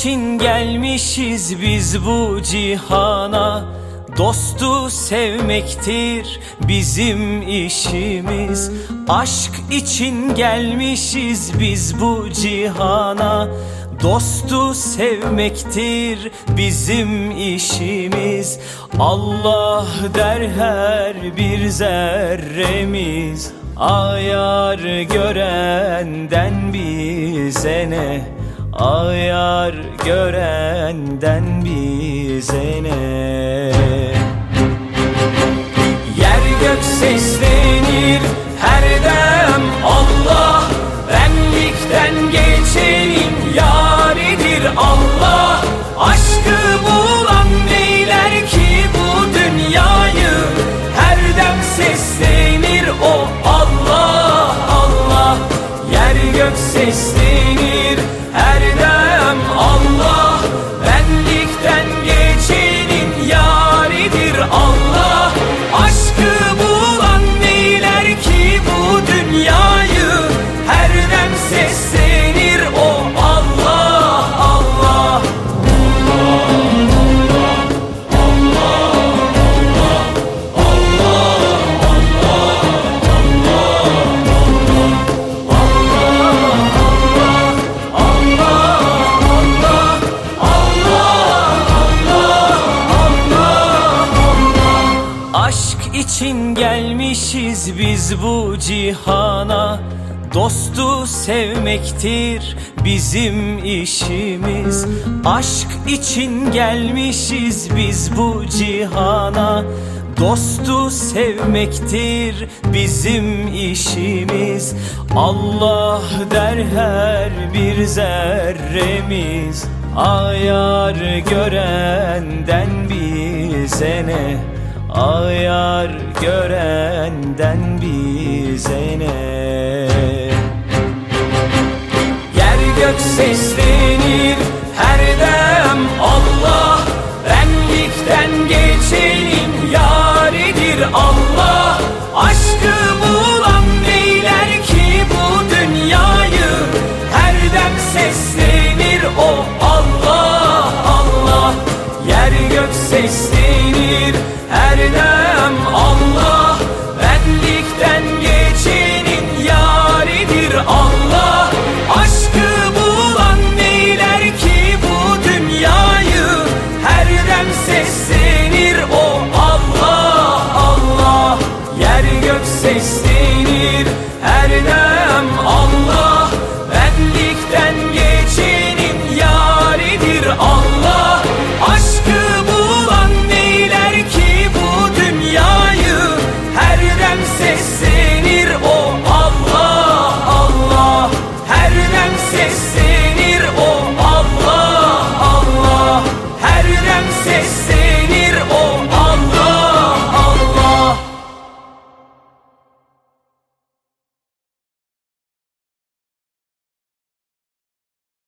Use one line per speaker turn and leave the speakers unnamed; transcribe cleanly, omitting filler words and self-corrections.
için gelmişiz biz bu cihana. Dostu sevmektir bizim işimiz. Aşk için gelmişiz biz bu cihana. Dostu sevmektir bizim işimiz. Allah der her bir zerremiz. Ayar görenden bize ne? Ayar görenden bize ne? Yer gök seslenir her dem Allah. Benlikten geçenin yaridir Allah. Aşkı bulan neyler ki bu dünyayı? Her dem seslenir o Allah Allah. Yer gök seslenir her dem Allah. Benlikten geçenin yaridir Allah. Aşkı bulan neyler ki bu dünyayı? Her dem seslenir o Allah Allah. Aşk için gelmişiz biz bu cihana. Dostu sevmektir bizim işimiz. Aşk için gelmişiz biz bu cihana. Dostu sevmektir bizim işimiz. Allah der her bir zerremiz. Ayar görenden bize ne? Ayar görenden bize ne? Yer gök seslenir her dem